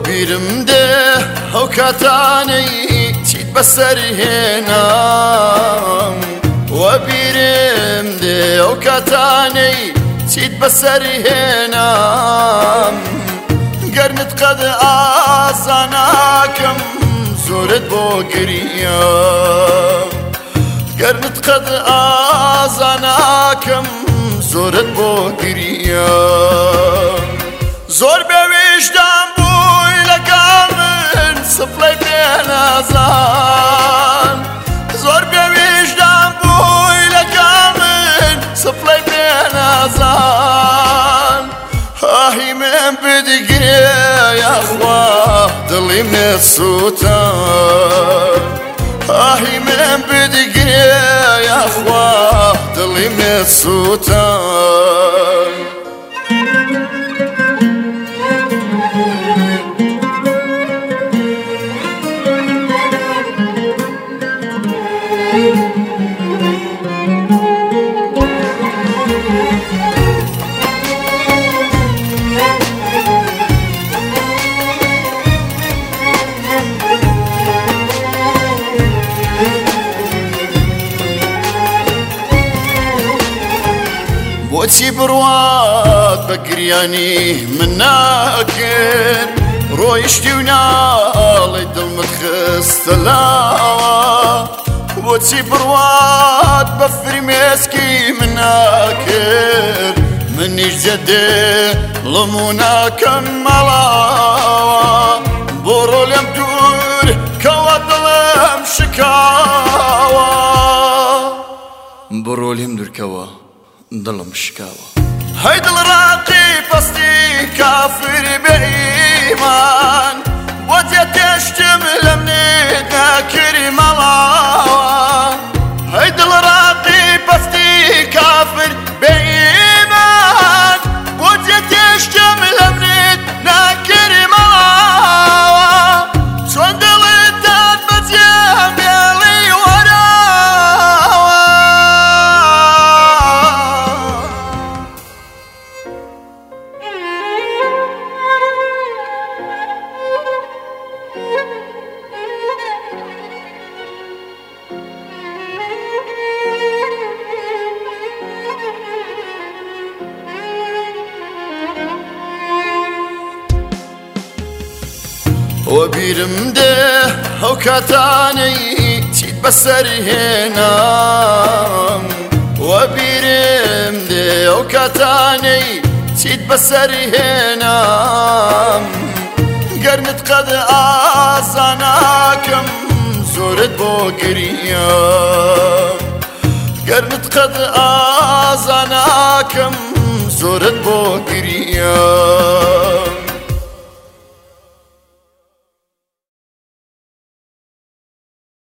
وبیرمدە ئەو کاتانەی چیت بەسەر هێنام وەبیرمدە ئەو کاتانەی چیت بەسەر هێنام گەرنت قەد ئازاناکەم زۆرت بۆ گریام گەرنت قەد ئازاناکەم زۆرت بۆ گریام زۆر بێویژدان بووی لەگەڵ من سفلەی پێنازان زۆر بێویژدان بووی لەگەڵ من سفلەی پێنازان ئاهی من بدگرێ یاخوا دڵی من سووتان ئاهی من بدگرێ یاخوا دڵی من سووتان بۆچی بڕوات بە گریانی من ناکرد ڕۆیشتی و ناڵی دڵمت خستە لاوە بۆچی بڕوات بە فرمێسکی من ناکرد منیش جەدێڵم و ناکەم مەڵاوە بۆڕۆ لێم دوور کەوە دڵم شکاوە بڕۆ لێم دوورکەوە دڵم شکاوە هەی دڵ ڕاقی پەستی کافر بە ئیمان بۆ جێتێشتم لە منێت ناکری مەڵاوە هەی دڵ ڕاقی پەستی کافر بە ئیمان بۆ جێتێشتم لە منێت ناکری مەڵاوە چۆن دڵت داد بەجێ بێڵی وەبیرمدە ئەو کاتانەی چیت بەسەر هێنام وەبیرمدە ئەو کاتانەی چیت بەسەر هێنام گەرنت قەد ئازاناکەم زۆرت بۆ گریام گەرنت قەد ئازاناکەم زۆرت بۆ گریام